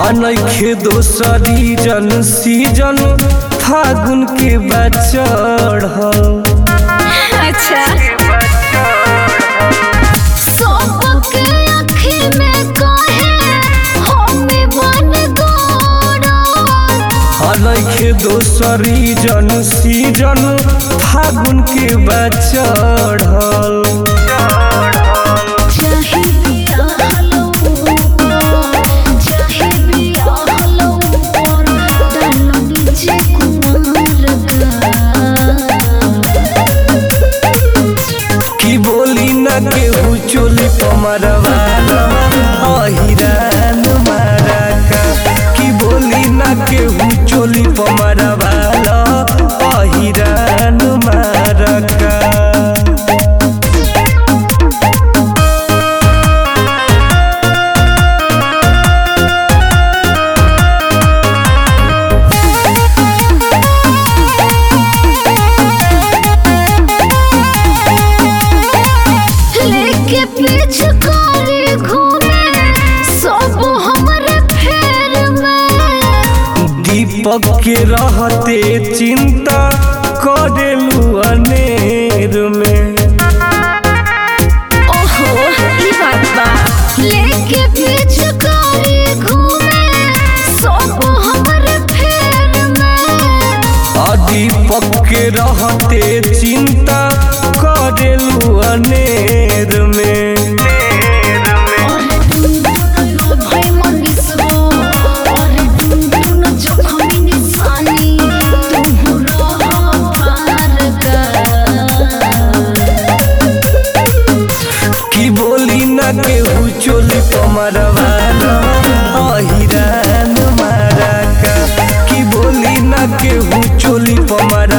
अनखे दोसरी जन सीजन फागुन के बचड़। अच्छा सबके आँखी में काहे हमें बन गोरा। अनखे दोसरी जन सीजन फागुन के बचड़। केहू चोली पमरवाला अहिरान मारका की बोली ना केहू चोली पमरवाला अहिरान मारका। पिचकारी घूमे सब हमरे फेर में। दीपक के रहते चिंता करेलू अनेर में। ओहो ई बात बा लेके पिचकारी घूमे सब हमरे फेर में। दीपक के रहते चिंता करेलू अनेर में। केहू चोली पमरवाला अहिरान मारका की बोली ना केहू चोली पमर